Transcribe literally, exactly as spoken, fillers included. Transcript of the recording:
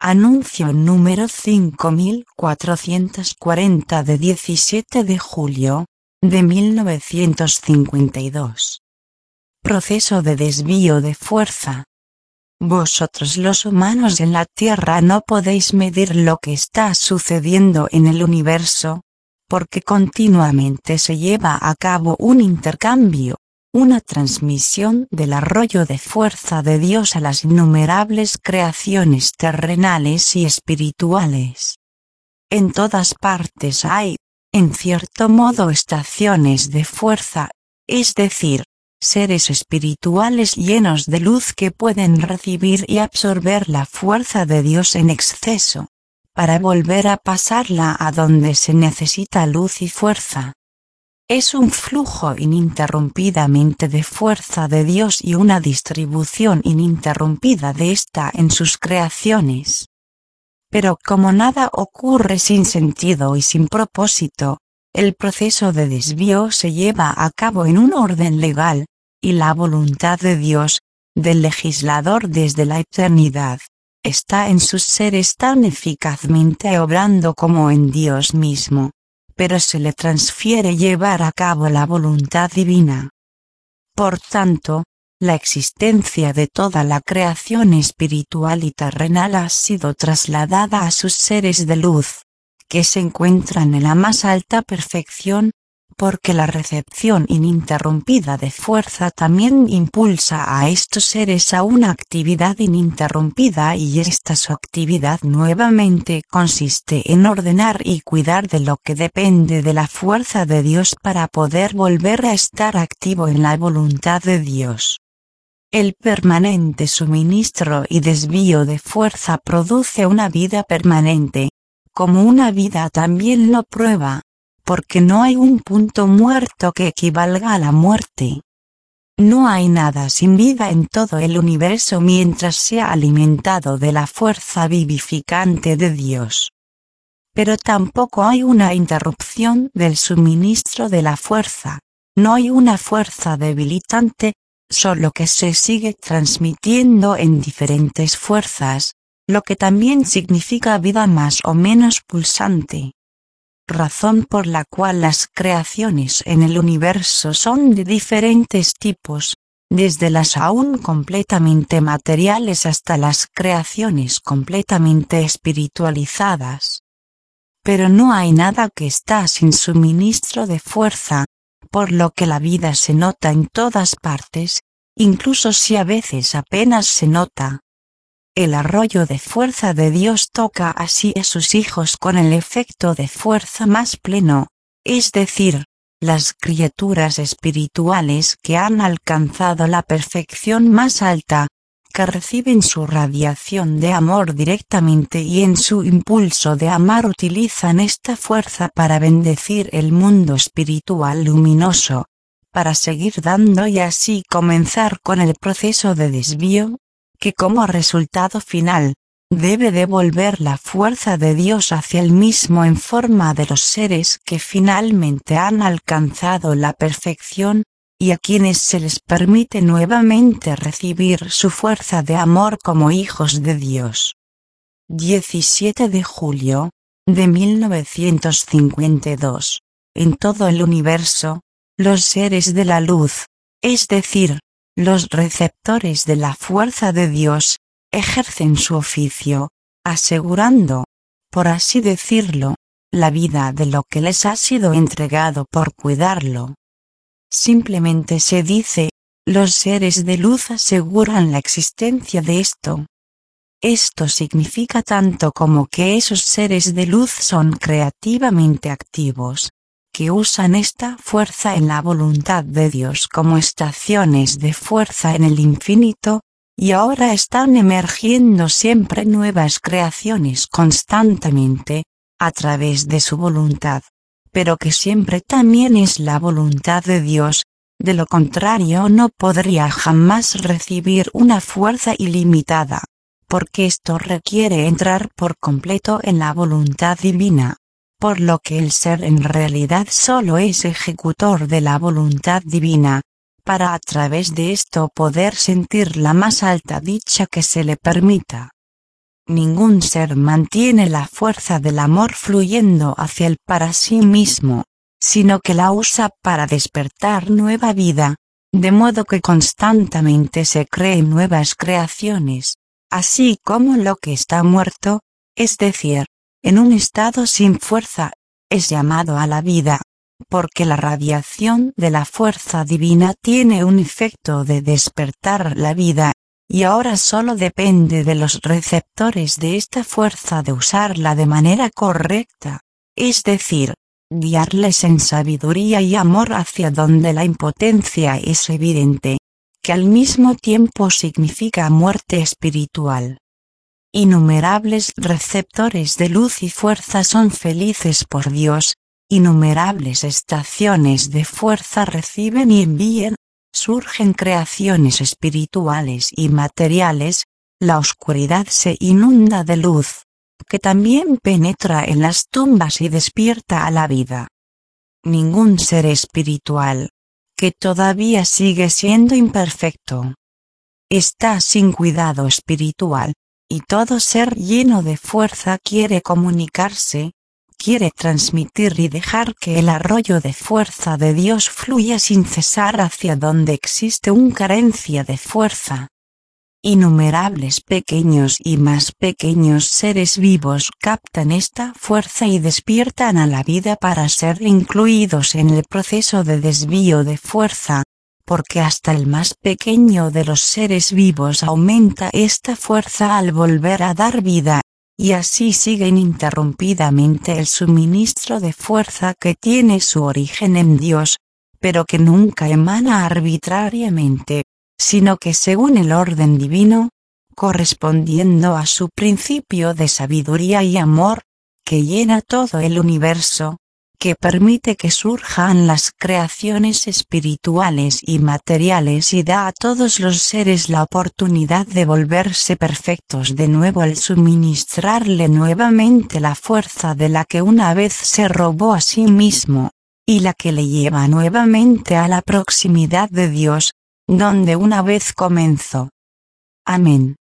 Anuncio número cinco mil cuatrocientos cuarenta de diecisiete de julio, de mil novecientos cincuenta y dos. Proceso de desvío de fuerza. Vosotros los humanos en la Tierra no podéis medir lo que está sucediendo en el universo, porque continuamente se lleva a cabo un intercambio, una transmisión del arroyo de fuerza de Dios a las innumerables creaciones terrenales y espirituales. En todas partes hay, en cierto modo, estaciones de fuerza, es decir, seres espirituales llenos de luz que pueden recibir y absorber la fuerza de Dios en exceso, para volver a pasarla a donde se necesita luz y fuerza. Es un flujo ininterrumpidamente de fuerza de Dios y una distribución ininterrumpida de ésta en sus creaciones. Pero como nada ocurre sin sentido y sin propósito, el proceso de desvío se lleva a cabo en un orden legal, y la voluntad de Dios, del legislador desde la eternidad, está en sus seres tan eficazmente obrando como en Dios mismo, pero se le transfiere llevar a cabo la voluntad divina. Por tanto, la existencia de toda la creación espiritual y terrenal ha sido trasladada a sus seres de luz, que se encuentran en la más alta perfección, porque la recepción ininterrumpida de fuerza también impulsa a estos seres a una actividad ininterrumpida, y esta su actividad nuevamente consiste en ordenar y cuidar de lo que depende de la fuerza de Dios para poder volver a estar activo en la voluntad de Dios. El permanente suministro y desvío de fuerza produce una vida permanente, como una vida también lo prueba, porque no hay un punto muerto que equivalga a la muerte. No hay nada sin vida en todo el universo mientras sea alimentado de la fuerza vivificante de Dios. Pero tampoco hay una interrupción del suministro de la fuerza, no hay una fuerza debilitante, solo que se sigue transmitiendo en diferentes fuerzas, lo que también significa vida más o menos pulsante. Razón por la cual las creaciones en el universo son de diferentes tipos, desde las aún completamente materiales hasta las creaciones completamente espiritualizadas. Pero no hay nada que está sin suministro de fuerza, por lo que la vida se nota en todas partes, incluso si a veces apenas se nota. El arroyo de fuerza de Dios toca así a sus hijos con el efecto de fuerza más pleno, es decir, las criaturas espirituales que han alcanzado la perfección más alta, que reciben su radiación de amor directamente y en su impulso de amar utilizan esta fuerza para bendecir el mundo espiritual luminoso, para seguir dando y así comenzar con el proceso de desvío, que como resultado final, debe devolver la fuerza de Dios hacia el mismo en forma de los seres que finalmente han alcanzado la perfección, y a quienes se les permite nuevamente recibir su fuerza de amor como hijos de Dios. diecisiete de julio, de mil novecientos cincuenta y dos. En todo el universo, los seres de la luz, es decir, los receptores de la fuerza de Dios, ejercen su oficio, asegurando, por así decirlo, la vida de lo que les ha sido entregado por cuidarlo. Simplemente se dice, los seres de luz aseguran la existencia de esto. Esto significa tanto como que esos seres de luz son creativamente activos, que usan esta fuerza en la voluntad de Dios como estaciones de fuerza en el infinito, y ahora están emergiendo siempre nuevas creaciones constantemente, a través de su voluntad, pero que siempre también es la voluntad de Dios, de lo contrario no podría jamás recibir una fuerza ilimitada, porque esto requiere entrar por completo en la voluntad divina. Por lo que el ser en realidad solo es ejecutor de la voluntad divina, para a través de esto poder sentir la más alta dicha que se le permita. Ningún ser mantiene la fuerza del amor fluyendo hacia él para sí mismo, sino que la usa para despertar nueva vida, de modo que constantemente se creen nuevas creaciones, así como lo que está muerto, es decir, en un estado sin fuerza, es llamado a la vida, porque la radiación de la fuerza divina tiene un efecto de despertar la vida, y ahora solo depende de los receptores de esta fuerza de usarla de manera correcta, es decir, guiarles en sabiduría y amor hacia donde la impotencia es evidente, que al mismo tiempo significa muerte espiritual. Innumerables receptores de luz y fuerza son felices por Dios, innumerables estaciones de fuerza reciben y envían, surgen creaciones espirituales y materiales, la oscuridad se inunda de luz, que también penetra en las tumbas y despierta a la vida. Ningún ser espiritual, que todavía sigue siendo imperfecto, está sin cuidado espiritual, y todo ser lleno de fuerza quiere comunicarse, quiere transmitir y dejar que el arroyo de fuerza de Dios fluya sin cesar hacia donde existe una carencia de fuerza. Innumerables pequeños y más pequeños seres vivos captan esta fuerza y despiertan a la vida para ser incluidos en el proceso de desvío de fuerza, porque hasta el más pequeño de los seres vivos aumenta esta fuerza al volver a dar vida. Y así sigue ininterrumpidamente el suministro de fuerza que tiene su origen en Dios, pero que nunca emana arbitrariamente, sino que según el orden divino, correspondiendo a su principio de sabiduría y amor, que llena todo el universo, que permite que surjan las creaciones espirituales y materiales y da a todos los seres la oportunidad de volverse perfectos de nuevo al suministrarle nuevamente la fuerza de la que una vez se robó a sí mismo, y la que le lleva nuevamente a la proximidad de Dios, donde una vez comenzó. Amén.